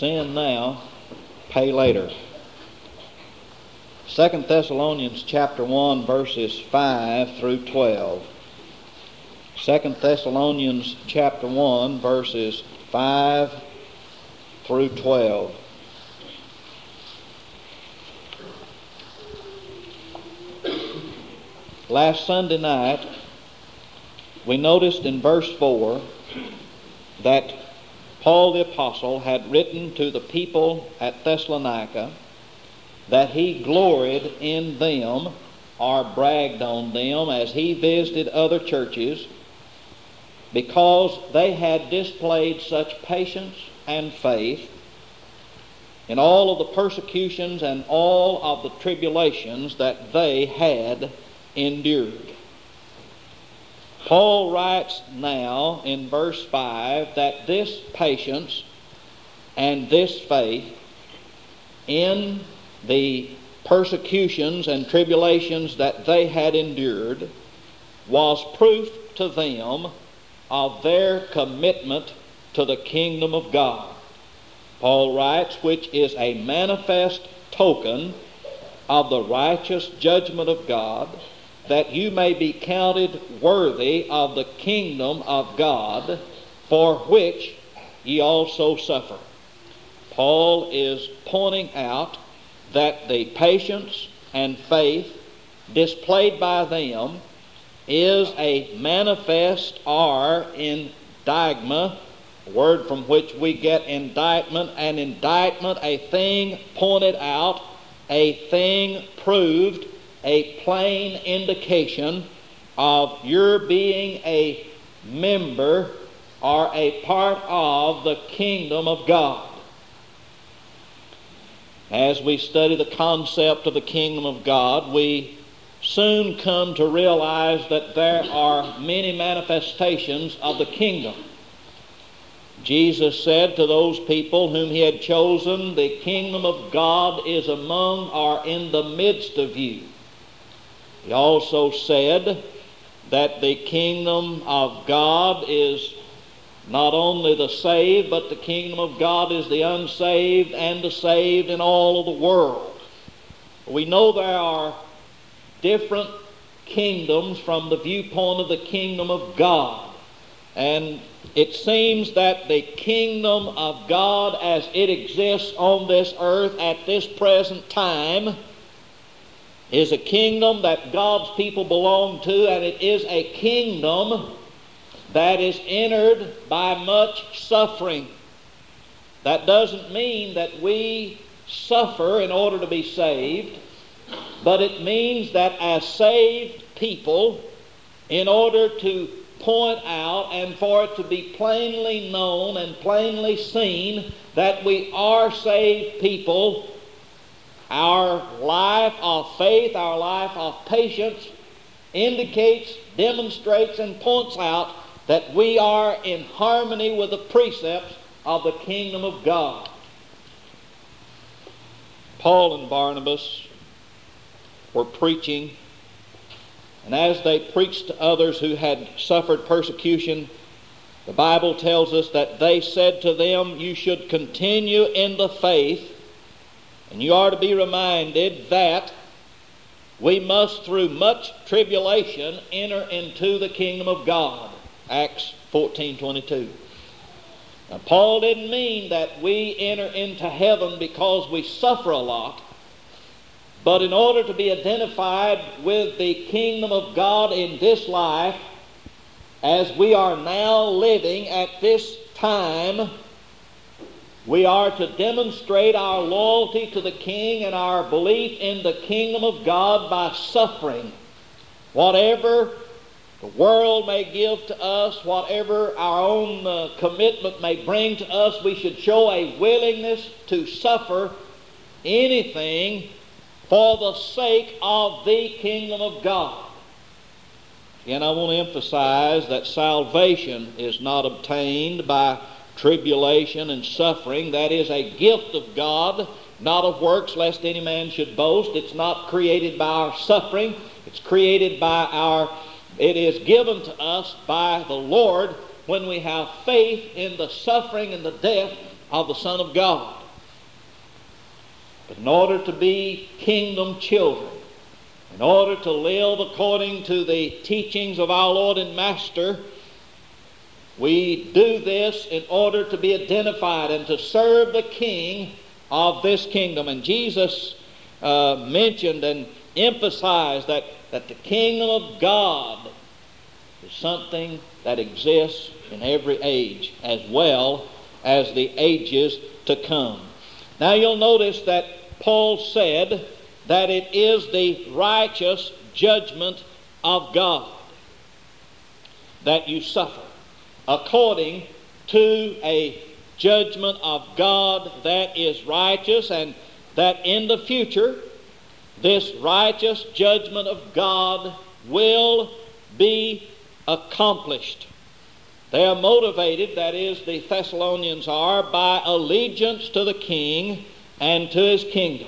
Sin now, pay later. 2 Thessalonians chapter 1, verses 5 through 12. 2 Thessalonians chapter 1, verses 5 through 12. Last Sunday night, we noticed in verse 4 that Paul the Apostle had written to the people at Thessalonica that he gloried in them, or bragged on them as he visited other churches, because they had displayed such patience and faith in all of the persecutions and all of the tribulations that they had endured. Paul writes now in verse 5 that this patience and this faith in the persecutions and tribulations that they had endured was proof to them of their commitment to the kingdom of God. Paul writes, which is a manifest token of the righteous judgment of God, that you may be counted worthy of the kingdom of God, for which ye also suffer. Paul is pointing out that the patience and faith displayed by them is a manifest, or indictment, a word from which we get indictment. An indictment, a thing pointed out, a thing proved, a plain indication of your being a member or a part of the kingdom of God. As we study the concept of the kingdom of God, we soon come to realize that there are many manifestations of the kingdom. Jesus said to those people whom he had chosen, the kingdom of God is among or in the midst of you. He also said that the kingdom of God is not only the saved, but the kingdom of God is the unsaved and the saved in all of the world. We know there are different kingdoms from the viewpoint of the kingdom of God. And it seems that the kingdom of God as it exists on this earth at this present time is a kingdom that God's people belong to, and it is a kingdom that is entered by much suffering. That doesn't mean that we suffer in order to be saved, but it means that as saved people, in order to point out and for it to be plainly known and plainly seen that we are saved people, our life of faith, our life of patience indicates, demonstrates, and points out that we are in harmony with the precepts of the kingdom of God. Paul and Barnabas were preaching, and as they preached to others who had suffered persecution, the Bible tells us that they said to them, you should continue in the faith, and you are to be reminded that we must through much tribulation enter into the kingdom of God. Acts 14:22. Now, Paul didn't mean that we enter into heaven because we suffer a lot, but in order to be identified with the kingdom of God in this life, as we are now living at this time, we are to demonstrate our loyalty to the King and our belief in the kingdom of God by suffering. Whatever the world may give to us, whatever our own commitment may bring to us, we should show a willingness to suffer anything for the sake of the kingdom of God. Again, I want to emphasize that salvation is not obtained by tribulation and suffering. That is a gift of God, not of works, lest any man should boast. It's not created by our suffering. It's created by it is given to us by the Lord when we have faith in the suffering and the death of the Son of God. But in order to be kingdom children, in order to live according to the teachings of our Lord and Master, we do this in order to be identified and to serve the King of this kingdom. And Jesus mentioned and emphasized that the kingdom of God is something that exists in every age as well as the ages to come. Now you'll notice that Paul said that it is the righteous judgment of God that you suffer, according to a judgment of God that is righteous, and that in the future this righteous judgment of God will be accomplished. They are motivated, that is, the Thessalonians are, by allegiance to the King and to His kingdom.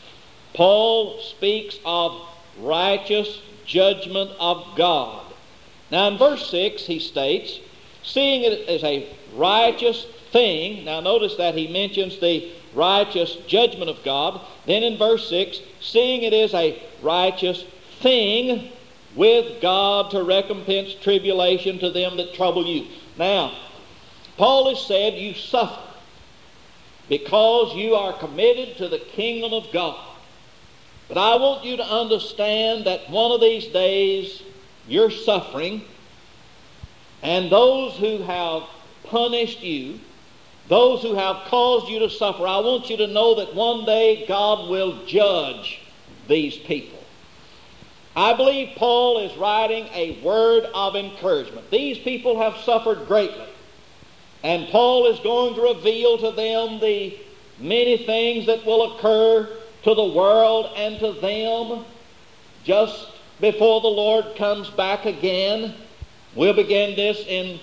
Paul speaks of righteous judgment of God. Now in verse 6 he states, seeing it as a righteous thing. Now notice that he mentions the righteous judgment of God. Then in verse 6, seeing it is a righteous thing with God to recompense tribulation to them that trouble you. Now, Paul has said you suffer because you are committed to the kingdom of God. But I want you to understand that one of these days you're suffering, and those who have punished you, those who have caused you to suffer, I want you to know that one day God will judge these people. I believe Paul is writing a word of encouragement. These people have suffered greatly, and Paul is going to reveal to them the many things that will occur to the world and to them just before the Lord comes back again. We'll begin this in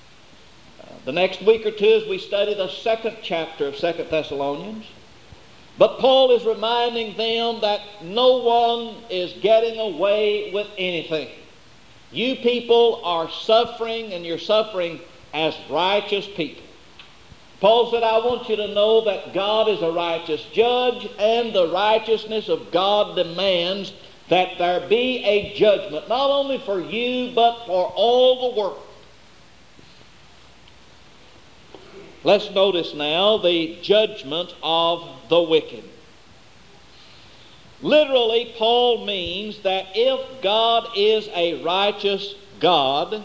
the next week or two as we study the second chapter of 2 Thessalonians. But Paul is reminding them that no one is getting away with anything. You people are suffering, and you're suffering as righteous people. Paul said, I want you to know that God is a righteous judge, and the righteousness of God demands that there be a judgment, not only for you, but for all the world. Let's notice now the judgment of the wicked. Literally, Paul means that if God is a righteous God,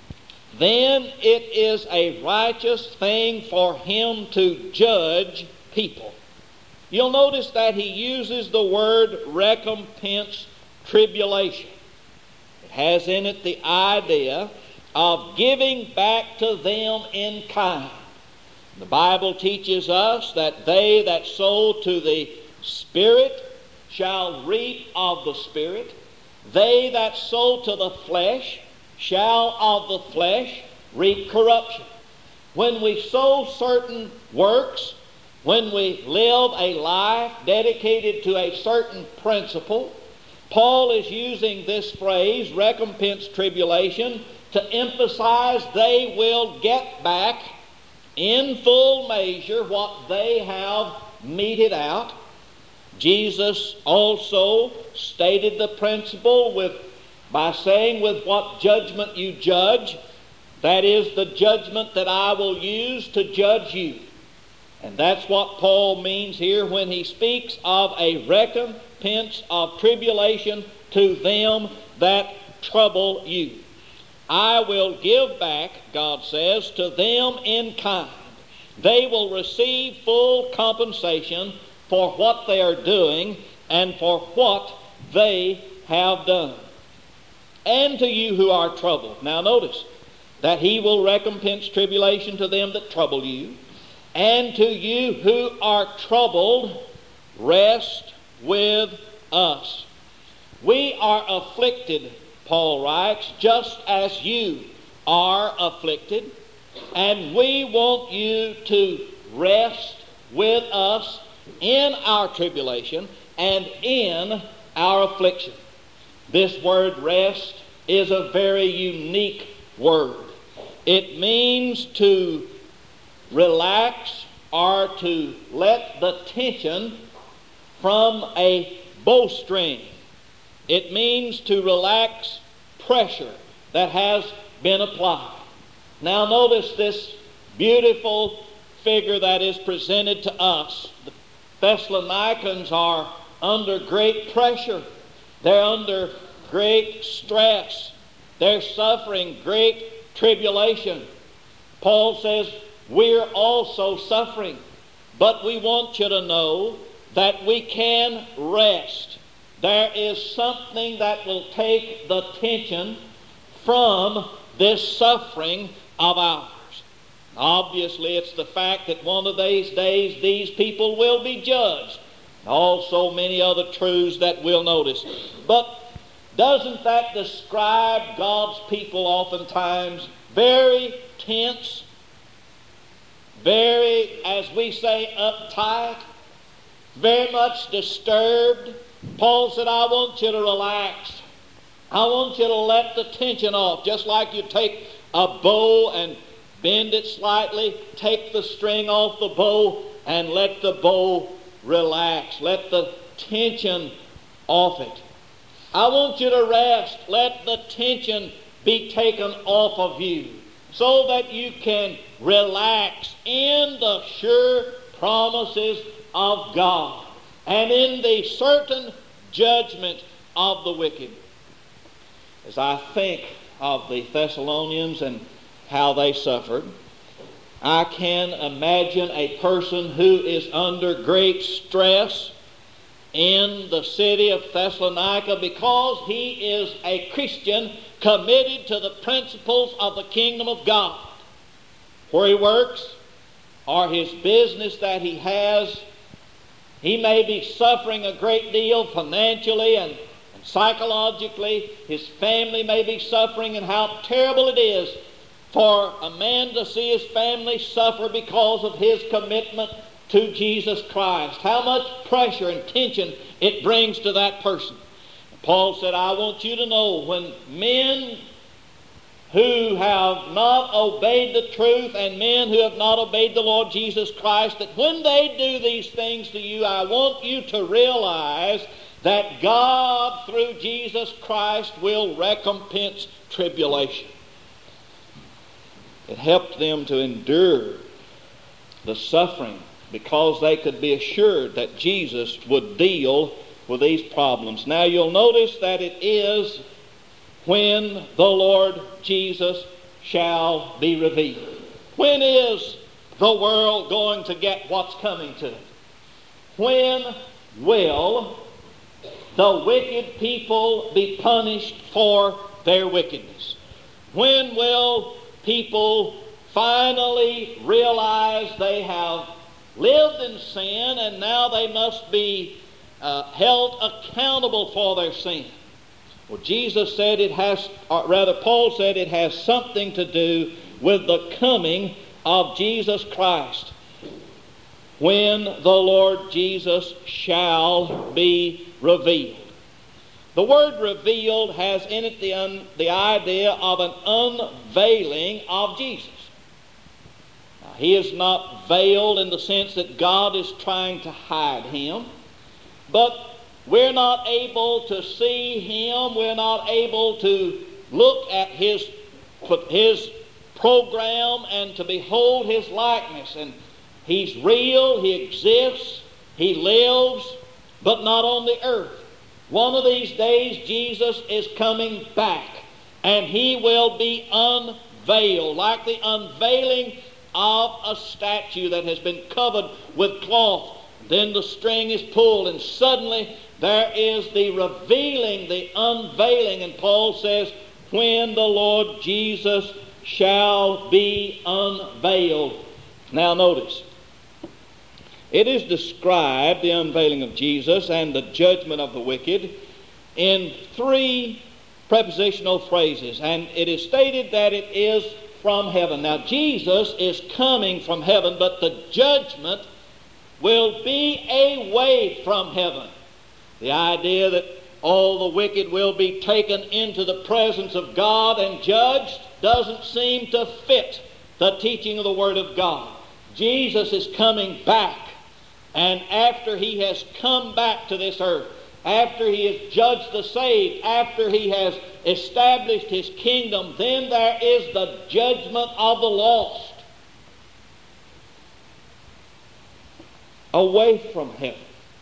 then it is a righteous thing for Him to judge people. You'll notice that he uses the word recompense tribulation. It has in it the idea of giving back to them in kind. The Bible teaches us that they that sow to the Spirit shall reap of the Spirit. They that sow to the flesh shall of the flesh reap corruption. When we sow certain works, when we live a life dedicated to a certain principle, Paul is using this phrase, recompense tribulation, to emphasize they will get back in full measure what they have meted out. Jesus also stated the principle by saying, with what judgment you judge, that is the judgment that I will use to judge you. And that's what Paul means here when he speaks of a recompense of tribulation to them that trouble you. I will give back, God says, to them in kind. They will receive full compensation for what they are doing and for what they have done. And to you who are troubled. Now notice that he will recompense tribulation to them that trouble you. And to you who are troubled, rest with us. We are afflicted, Paul writes, just as you are afflicted. And we want you to rest with us in our tribulation and in our affliction. This word rest is a very unique word. It means to relax are to let the tension from a bowstring. It means to relax pressure that has been applied. Now notice this beautiful figure that is presented to us. The Thessalonians are under great pressure. They're under great stress. They're suffering great tribulation. Paul says, we're also suffering. But we want you to know that we can rest. There is something that will take the tension from this suffering of ours. Obviously, it's the fact that one of these days these people will be judged. Also many other truths that we'll notice. But doesn't that describe God's people oftentimes very tense, very, as we say, uptight, very much disturbed? Paul said, I want you to relax. I want you to let the tension off, just like you take a bow and bend it slightly, take the string off the bow and let the bow relax. Let the tension off it. I want you to rest. Let the tension be taken off of you so that you can relax in the sure promises of God and in the certain judgment of the wicked. As I think of the Thessalonians and how they suffered, I can imagine a person who is under great stress in the city of Thessalonica because he is a Christian committed to the principles of the kingdom of God. Where he works or his business that he has, he may be suffering a great deal financially and psychologically. His family may be suffering, and how terrible it is for a man to see his family suffer because of his commitment to Jesus Christ. How much pressure and tension it brings to that person. Paul said, I want you to know, when men who have not obeyed the truth and men who have not obeyed the Lord Jesus Christ, that when they do these things to you, I want you to realize that God, through Jesus Christ, will recompense tribulation. It helped them to endure the suffering because they could be assured that Jesus would deal with these problems. Now you'll notice that it is when the Lord Jesus shall be revealed. When is the world going to get what's coming to it? When will the wicked people be punished for their wickedness? When will people finally realize they have lived in sin and now they must be held accountable for their sin? Well, Jesus said it has, or rather Paul said it has something to do with the coming of Jesus Christ, when the Lord Jesus shall be revealed. The word revealed has in it the idea of an unveiling of Jesus. Now, he is not veiled in the sense that God is trying to hide him, but we're not able to see him. We're not able to look at his program and to behold his likeness. And he's real, he exists, he lives, but not on the earth. One of these days Jesus is coming back, and he will be unveiled, like the unveiling of a statue that has been covered with cloth. Then the string is pulled, and suddenly there is the revealing, the unveiling. And Paul says, when the Lord Jesus shall be unveiled. Now notice, it is described, the unveiling of Jesus and the judgment of the wicked, in three prepositional phrases. And it is stated that it is from heaven. Now Jesus is coming from heaven, but the judgment will be away from heaven. The idea that all the wicked will be taken into the presence of God and judged doesn't seem to fit the teaching of the Word of God. Jesus is coming back. And after he has come back to this earth, after he has judged the saved, after he has established his kingdom, then there is the judgment of the lost away from heaven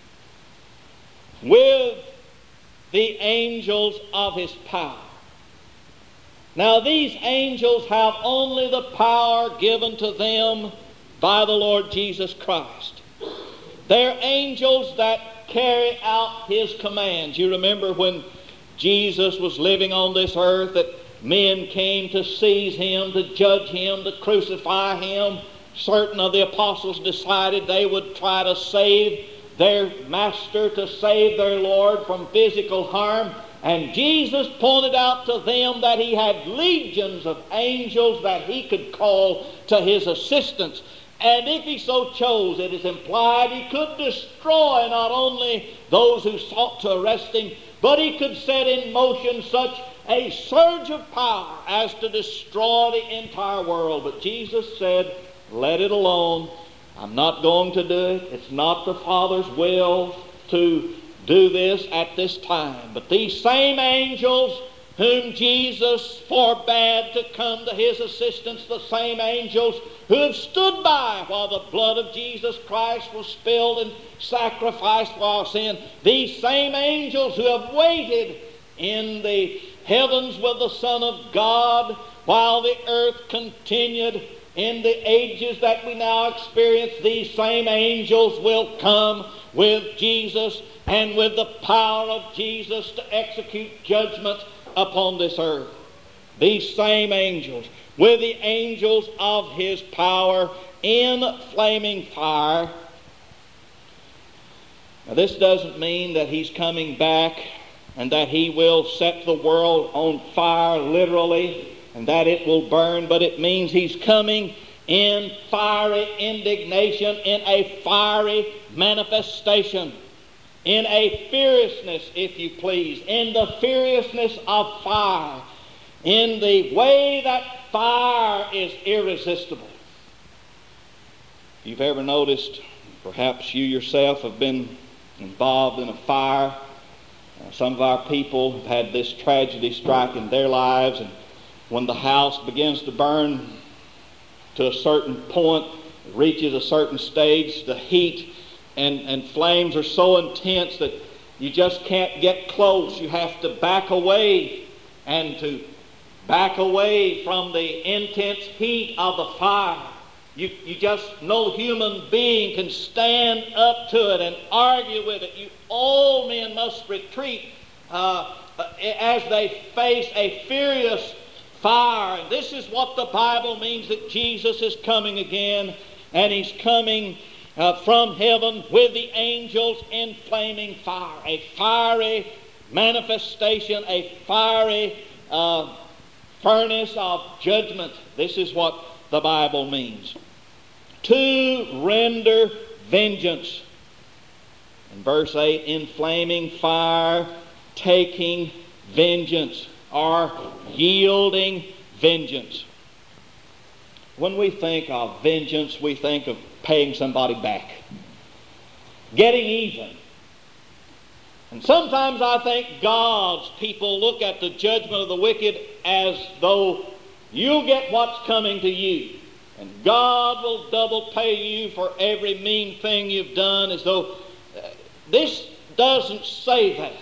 with the angels of his power. Now these angels have only the power given to them by the Lord Jesus Christ. They're angels that carry out his commands. You remember when Jesus was living on this earth that men came to seize him, to judge him, to crucify him. Certain of the apostles decided they would try to save their master, to save their Lord from physical harm. And Jesus pointed out to them that he had legions of angels that he could call to his assistance. And if he so chose, it is implied he could destroy not only those who sought to arrest him, but he could set in motion such a surge of power as to destroy the entire world. But Jesus said, let it alone. I'm not going to do it. It's not the Father's will to do this at this time. But these same angels whom Jesus forbade to come to his assistance, the same angels who have stood by while the blood of Jesus Christ was spilled and sacrificed for our sin, these same angels who have waited in the heavens with the Son of God while the earth continued in the ages that we now experience, these same angels will come with Jesus and with the power of Jesus to execute judgment upon this earth. These same angels, with the angels of his power in flaming fire. Now this doesn't mean that he's coming back and that he will set the world on fire literally and that it will burn, but it means he's coming in fiery indignation, in a fiery manifestation, in a furiousness, if you please, in the furiousness of fire, in the way that fire is irresistible. If you've ever noticed, perhaps you yourself have been involved in a fire. Some of our people have had this tragedy strike in their lives, and when the house begins to burn to a certain point, it reaches a certain stage, the heat and flames are so intense that you just can't get close. You have to back away, and to back away from the intense heat of the fire. You just, no human being can stand up to it and argue with it. All men must retreat as they face a furious fire. And this is what the Bible means, that Jesus is coming again, and he's coming from heaven with the angels in flaming fire. A fiery manifestation, a fiery furnace of judgment. This is what the Bible means. To render vengeance. In verse 8, in flaming fire, taking vengeance, or yielding vengeance. When we think of vengeance, we think of paying somebody back, getting even. And sometimes I think God's people look at the judgment of the wicked as though you'll get what's coming to you, and God will double pay you for every mean thing you've done, as though this doesn't say that.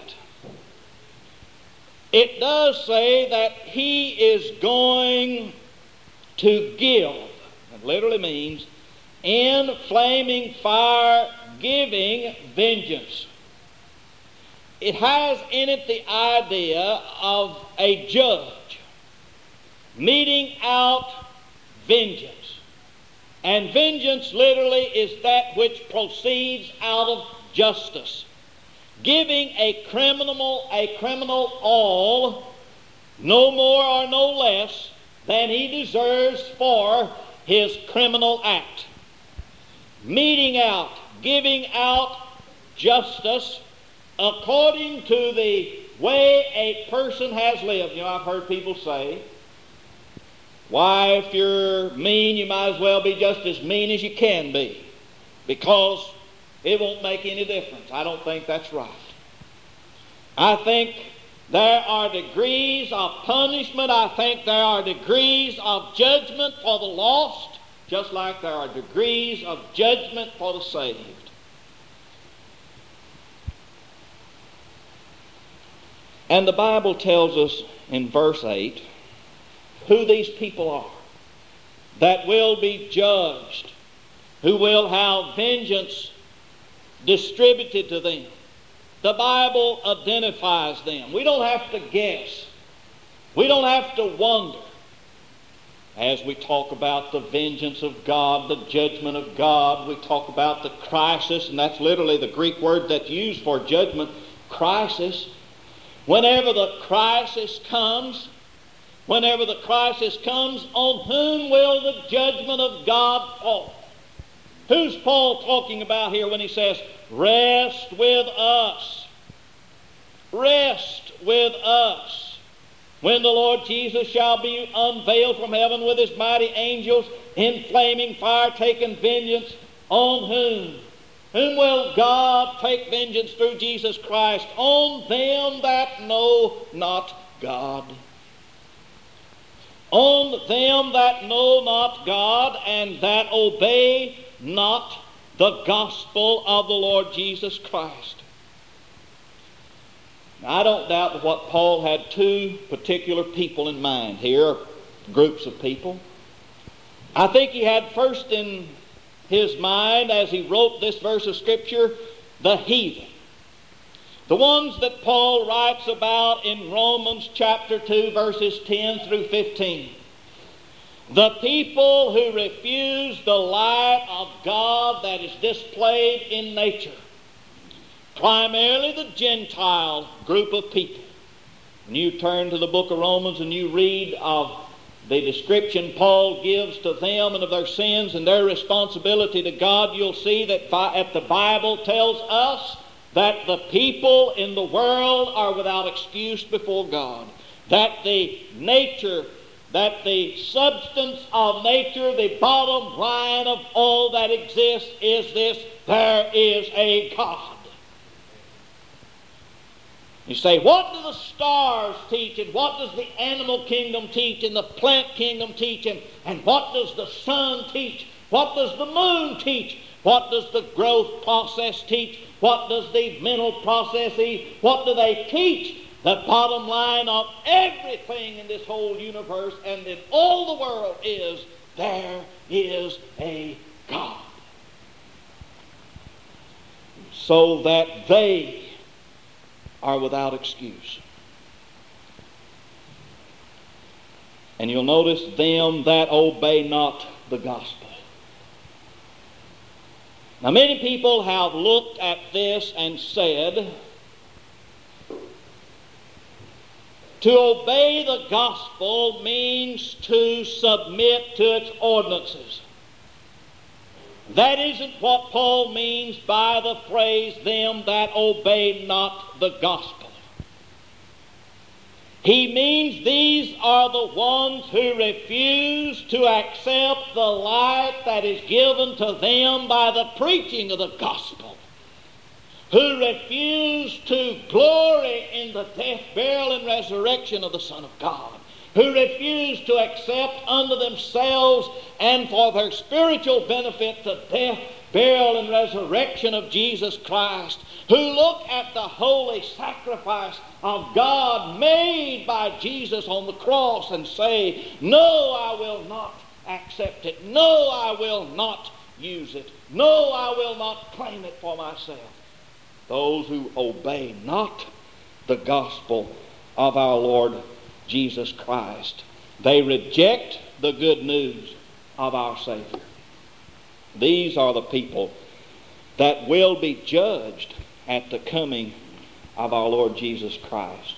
It does say that he is going to give. It literally means in flaming fire, giving vengeance. It has in it the idea of a judge meting out vengeance. And vengeance literally is that which proceeds out of justice. Giving a criminal all, no more or no less than he deserves for his criminal act. Meting out, giving out justice according to the way a person has lived. You know, I've heard people say, Why, if you're mean, you might as well be just as mean as you can be, because it won't make any difference. I don't think that's right. I think there are degrees of punishment. I think there are degrees of judgment for the lost, just like there are degrees of judgment for the saved. And the Bible tells us in verse 8 who these people are that will be judged, who will have vengeance distributed to them. The Bible identifies them. We don't have to guess. We don't have to wonder. As we talk about the vengeance of God, the judgment of God, we talk about the crisis, and that's literally the Greek word that's used for judgment, crisis. Whenever the crisis comes, on whom will the judgment of God fall? Who's Paul talking about here when he says, rest with us? Rest with us. When the Lord Jesus shall be unveiled from heaven with his mighty angels in flaming fire, taking vengeance on whom? Whom will God take vengeance through Jesus Christ? On them that know not God. On them that know not God and that obey not the gospel of the Lord Jesus Christ. Now, I don't doubt that what Paul had two particular people in mind here, groups of people. I think he had first in his mind, as he wrote this verse of Scripture, the heathen. The ones that Paul writes about in Romans chapter 2, verses 10 through 15. The people who refuse the light of God that is displayed in nature. Primarily the Gentile group of people. When you turn to the book of Romans and you read of the description Paul gives to them and of their sins and their responsibility to God, you'll see that the Bible tells us that the people in the world are without excuse before God. That the substance of nature, the bottom line of all that exists is this: there is a God. You say, what do the stars teach, and what does the animal kingdom teach, and the plant kingdom teach, and what does the sun teach? What does the moon teach? What does the growth process teach? What does the mental process teach? What do they teach? The bottom line of everything in this whole universe and in all the world is there is a God. So that they are without excuse. And you'll notice them that obey not the gospel. Now, many people have looked at this and said, to obey the gospel means to submit to its ordinances. That isn't what Paul means by the phrase, them that obey not the gospel. He means these are the ones who refuse to accept the light that is given to them by the preaching of the gospel, who refuse to glory in the death, burial, and resurrection of the Son of God, who refuse to accept unto themselves and for their spiritual benefit the death, burial, and resurrection of Jesus Christ, who look at the holy sacrifice of God made by Jesus on the cross and say, no, I will not accept it. No, I will not use it. No, I will not claim it for myself. Those who obey not the gospel of our Lord Jesus Christ. They reject the good news of our Savior. These are the people that will be judged at the coming of our Lord Jesus Christ.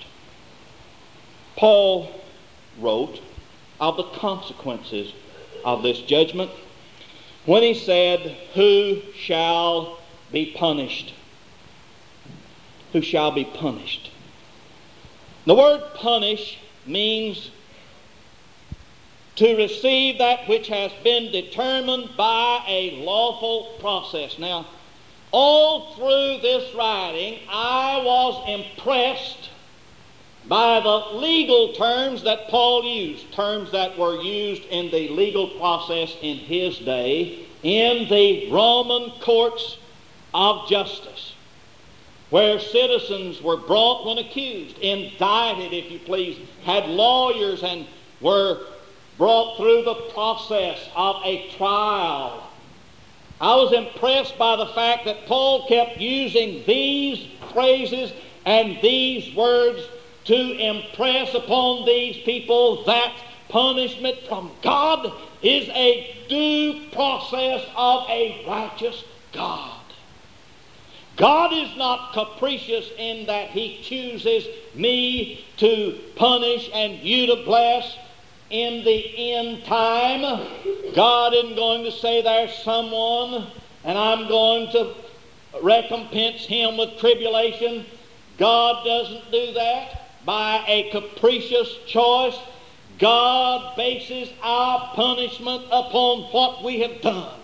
Paul wrote of the consequences of this judgment when he said, who shall be punished? Who shall be punished? The word punish means to receive that which has been determined by a lawful process. Now, all through this writing, I was impressed by the legal terms that Paul used, terms that were used in the legal process in his day in the Roman courts of justice, where citizens were brought when accused, indicted, if you please, had lawyers, and were brought through the process of a trial. I was impressed by the fact that Paul kept using these phrases and these words to impress upon these people that punishment from God is a due process of a righteous God. God is not capricious in that He chooses me to punish and you to bless in the end time. God isn't going to say there's someone and I'm going to recompense him with tribulation. God doesn't do that by a capricious choice. God bases our punishment upon what we have done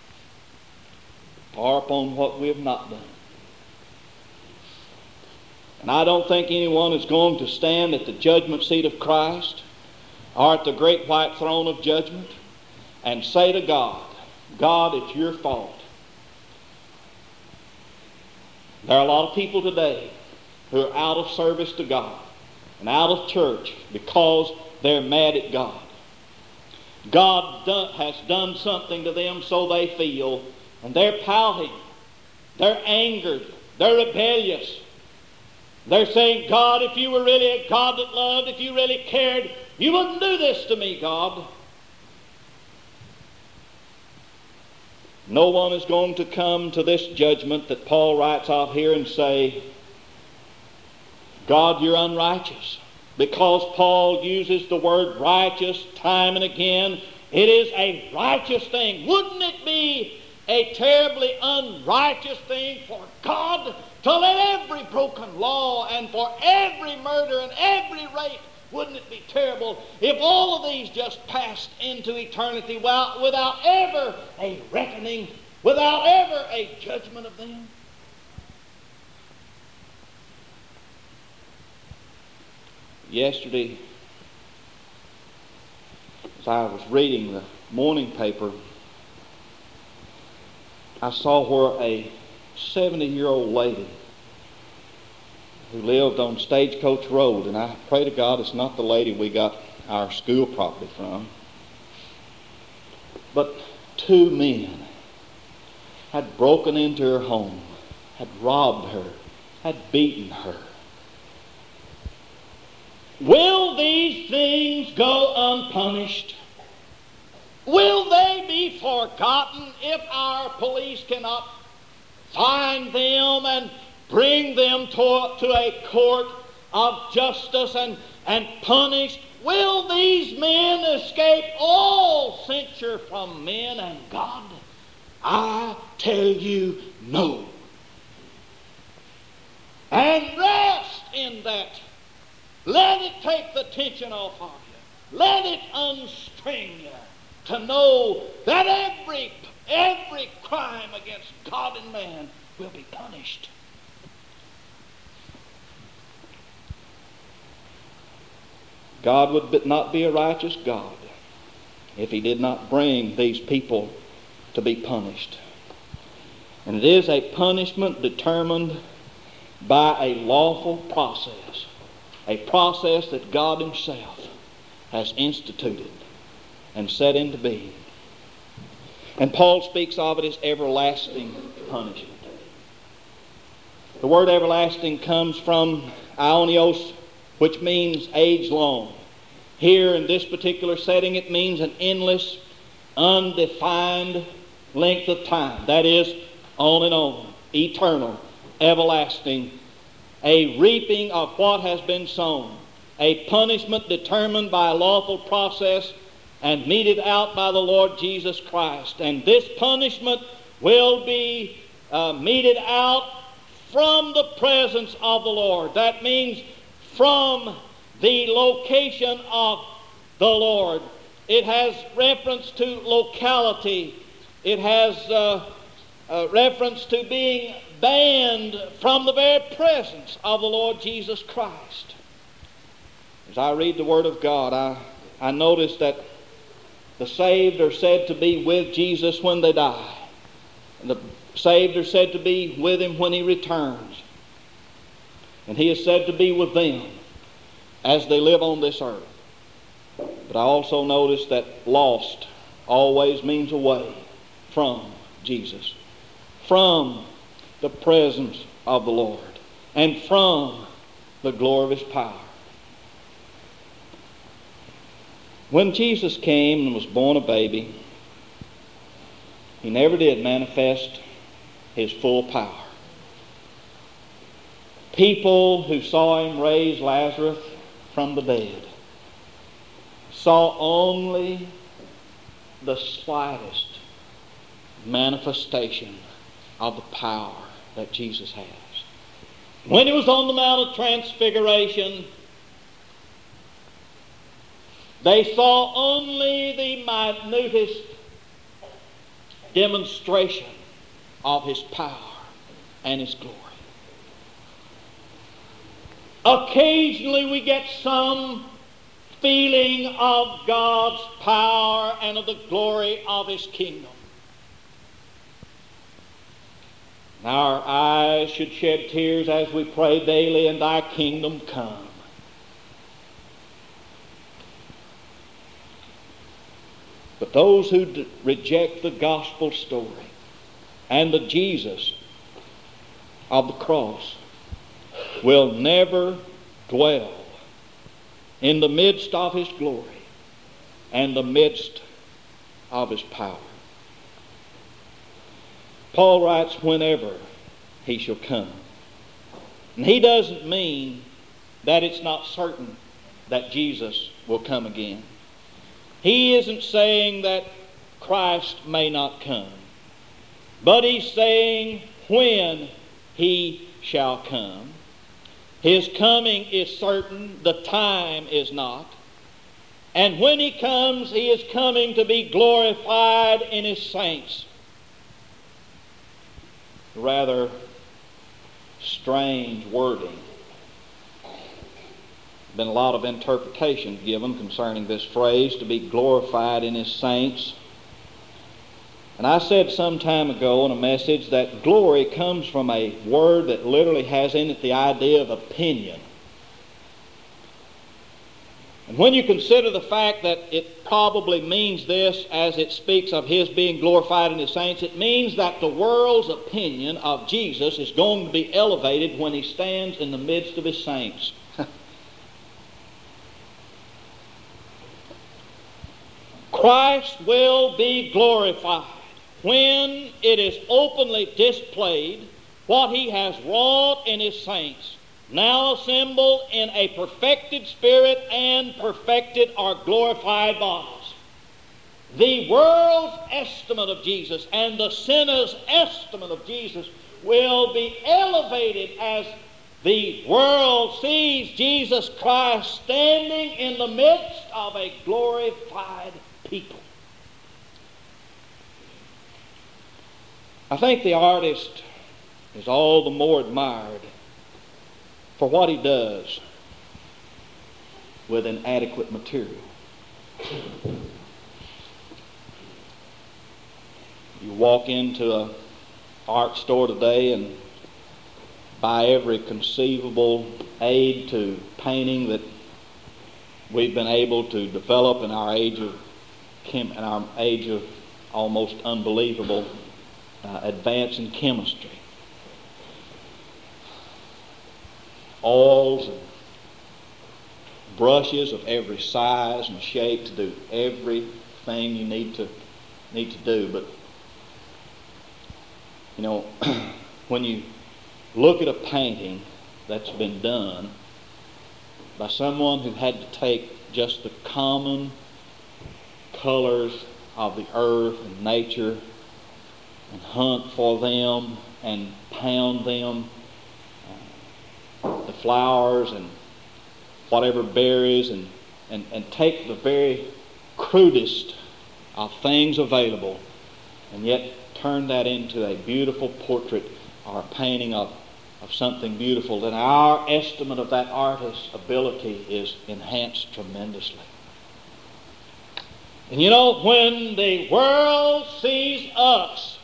or upon what we have not done. And I don't think anyone is going to stand at the judgment seat of Christ or at the great white throne of judgment and say to God, God, it's your fault. There are a lot of people today who are out of service to God and out of church because they're mad at God. God has done something to them, so they feel, and they're pouting, they're angered, they're rebellious. They're saying, God, if you were really a God that loved, if you really cared, you wouldn't do this to me, God. No one is going to come to this judgment that Paul writes of here and say, God, you're unrighteous. Because Paul uses the word righteous time and again, it is a righteous thing. Wouldn't it be a terribly unrighteous thing for God to let every broken law and for every murder and every rape, wouldn't it be terrible if all of these just passed into eternity without ever a reckoning, without ever a judgment of them? Yesterday, as I was reading the morning paper, I saw where a 70-year-old lady who lived on Stagecoach Road, and I pray to God it's not the lady we got our school property from, but two men had broken into her home, had robbed her, had beaten her. Will these things go unpunished? Will they be forgotten if our police cannot find them and bring them to a court of justice and punish? Will these men escape all censure from men and God? I tell you, no. And rest in that. Let it take the tension off of you. Let it unstring you to know that every crime against God and man will be punished. God would not be a righteous God if He did not bring these people to be punished. And it is a punishment determined by a lawful process. A process that God Himself has instituted and set into being. And Paul speaks of it as everlasting punishment. The word everlasting comes from aionios, which means age long. Here in this particular setting it means an endless, undefined length of time. That is, on and on, eternal, everlasting. A reaping of what has been sown, a punishment determined by a lawful process and meted out by the Lord Jesus Christ. And this punishment will be meted out from the presence of the Lord. That means from the location of the Lord. It has reference to locality. It has reference to being banned from the very presence of the Lord Jesus Christ. As I read the Word of God, I notice that the saved are said to be with Jesus when they die. And the saved are said to be with Him when He returns. And He is said to be with them as they live on this earth. But I also notice that lost always means away from Jesus, from the presence of the Lord, and from the glory of His power. When Jesus came and was born a baby, He never did manifest His full power. People who saw Him raise Lazarus from the dead saw only the slightest manifestation of the power that Jesus has. When He was on the Mount of Transfiguration, they saw only the minutest demonstration of His power and His glory. Occasionally we get some feeling of God's power and of the glory of His kingdom. Our eyes should shed tears as we pray daily, and Thy kingdom come. But those who reject the gospel story and the Jesus of the cross will never dwell in the midst of His glory and the midst of His power. Paul writes, whenever He shall come. And he doesn't mean that it's not certain that Jesus will come again. He isn't saying that Christ may not come, but he's saying when He shall come. His coming is certain, the time is not. And when He comes, He is coming to be glorified in His saints. Rather strange wording. Been a lot of interpretations given concerning this phrase, to be glorified in His saints. And I said some time ago in a message that glory comes from a word that literally has in it the idea of opinion. And when you consider the fact that it probably means this as it speaks of His being glorified in His saints, it means that the world's opinion of Jesus is going to be elevated when He stands in the midst of His saints. Christ will be glorified when it is openly displayed what He has wrought in His saints, now assembled in a perfected spirit and perfected or glorified bodies. The world's estimate of Jesus and the sinner's estimate of Jesus will be elevated as the world sees Jesus Christ standing in the midst of a glorified people. I think the artist is all the more admired for what he does with inadequate material. You walk into an art store today and buy every conceivable aid to painting that we've been able to develop in our age of almost unbelievable advance in chemistry. Oils and brushes of every size and shape to do everything you need to do. But you know, when you look at a painting that's been done by someone who had to take just the common colors of the earth and nature and hunt for them and pound them, the flowers and whatever berries, and take the very crudest of things available, and yet turn that into a beautiful portrait or a painting of something beautiful, then our estimate of that artist's ability is enhanced tremendously. And you know, when the world sees us,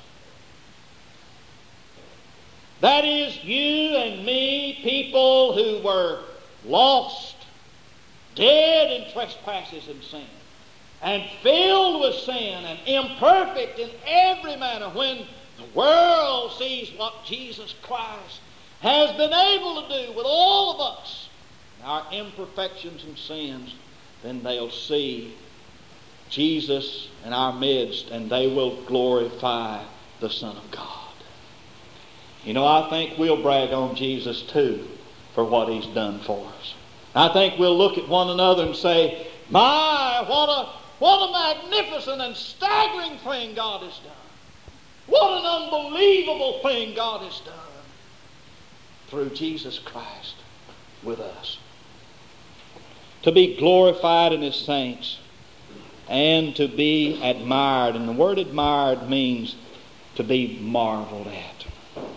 that is you and me, people who were lost, dead in trespasses and sin, and filled with sin and imperfect in every manner, when the world sees what Jesus Christ has been able to do with all of us, our imperfections and sins, then they'll see Jesus in our midst, and they will glorify the Son of God. You know, I think we'll brag on Jesus too for what He's done for us. I think we'll look at one another and say, my, what a magnificent and staggering thing God has done. What an unbelievable thing God has done through Jesus Christ with us. To be glorified in His saints and to be admired. And the word admired means to be marveled at.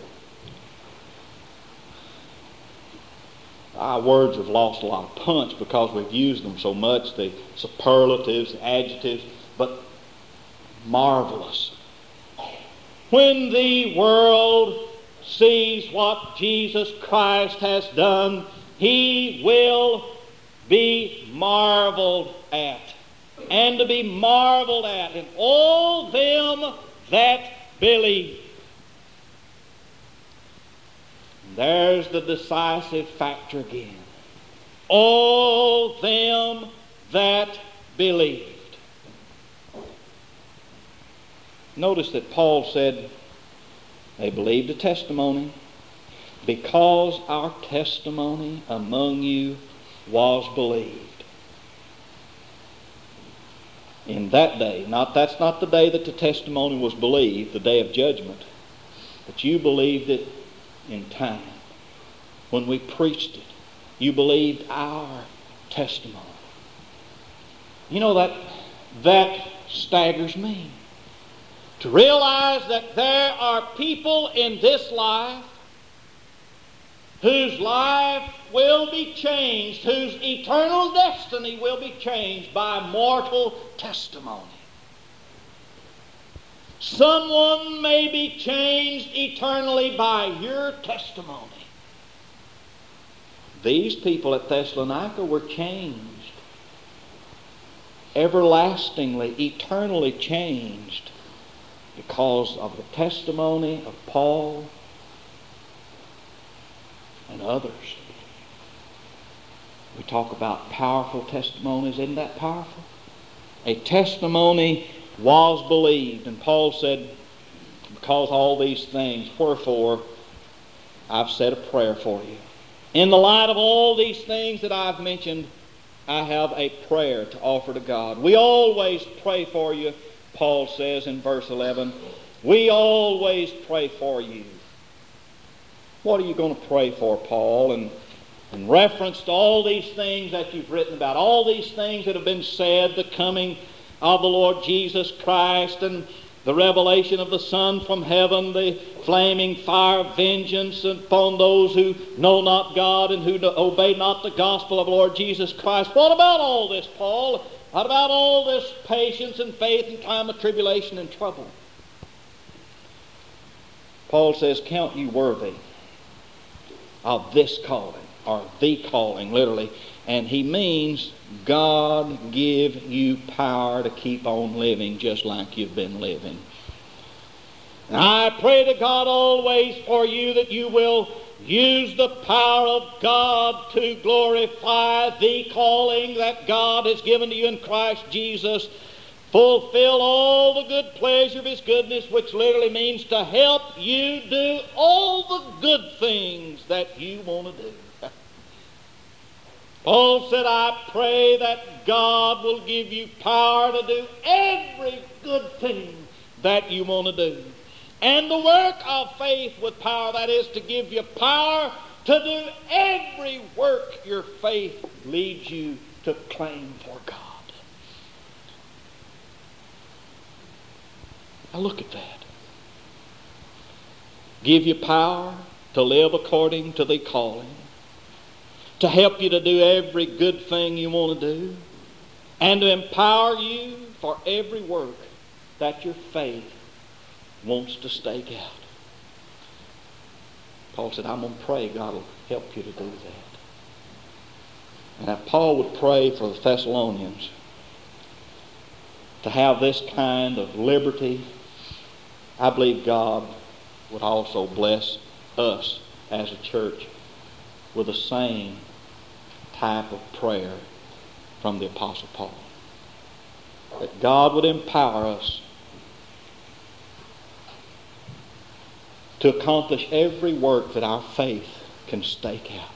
Our words have lost a lot of punch because we've used them so much, the superlatives, the adjectives, but marvelous. When the world sees what Jesus Christ has done, he will be marveled at. And to be marveled at in all them that believe. There's the decisive factor again. All them that believed. Notice that Paul said they believed the testimony because our testimony among you was believed. In that day, that's not the day that the testimony was believed, the day of judgment, but you believed it in time. When we preached it, you believed our testimony. You know, that staggers me. To realize that there are people in this life whose life will be changed, whose eternal destiny will be changed by mortal testimony. Someone may be changed eternally by your testimony. These people at Thessalonica were changed, everlastingly, eternally changed, because of the testimony of Paul and others. We talk about powerful testimonies. Isn't that powerful? A testimony was believed. And Paul said, because all these things, wherefore I've said a prayer for you. In the light of all these things that I've mentioned, I have a prayer to offer to God. We always pray for you, Paul says in verse 11. We always pray for you. What are you going to pray for, Paul? And in reference to all these things that you've written about, all these things that have been said, the coming of the Lord Jesus Christ and the revelation of the Son from heaven, the flaming fire of vengeance upon those who know not God and who obey not the gospel of the Lord Jesus Christ. What about all this, Paul? What about all this patience and faith in time of tribulation and trouble? Paul says, count you worthy of this calling, or the calling, literally. And he means God give you power to keep on living just like you've been living. And I pray to God always for you that you will use the power of God to glorify the calling that God has given to you in Christ Jesus. Fulfill all the good pleasure of His goodness, which literally means to help you do all the good things that you want to do. Paul said, I pray that God will give you power to do every good thing that you want to do. And the work of faith with power, that is to give you power to do every work your faith leads you to claim for God. Now look at that. Give you power to live according to thy calling, to help you to do every good thing you want to do, and to empower you for every work that your faith wants to stake out. Paul said, I'm going to pray God will help you to do that. And if Paul would pray for the Thessalonians to have this kind of liberty, I believe God would also bless us as a church with the same type of prayer from the Apostle Paul. That God would empower us to accomplish every work that our faith can stake out.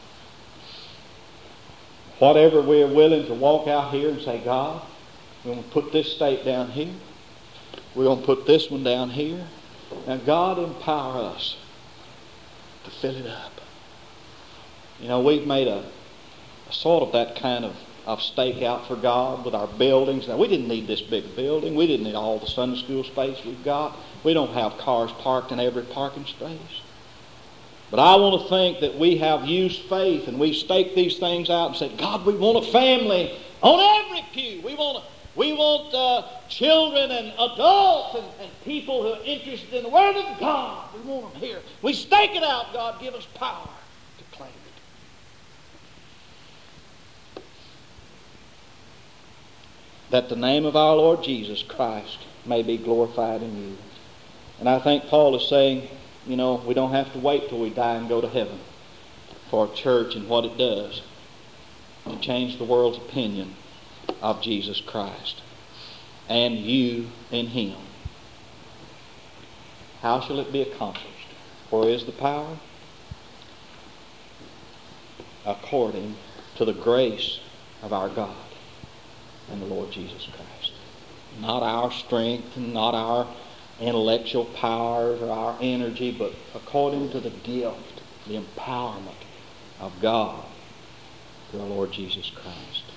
Whatever we are willing to walk out here and say, God, we're going to put this stake down here. We're going to put this one down here. Now God empower us to fill it up. You know, we've made a sort of that kind of stake out for God with our buildings. Now we didn't need this big building. We didn't need all the Sunday school space we've got. We don't have cars parked in every parking space. But I want to think that we have used faith and we staked these things out and said, God, we want a family on every pew. We want children and adults and people who are interested in the Word of God. We want them here. We stake it out. God, give us power to claim it. That the name of our Lord Jesus Christ may be glorified in you. And I think Paul is saying, you know, we don't have to wait till we die and go to heaven for a church and what it does to change the world's opinion of Jesus Christ and you in Him. How shall it be accomplished? For is the power? According to the grace of our God and the Lord Jesus Christ. Not our strength and not our intellectual powers or our energy, but according to the gift, the empowerment of God through our Lord Jesus Christ.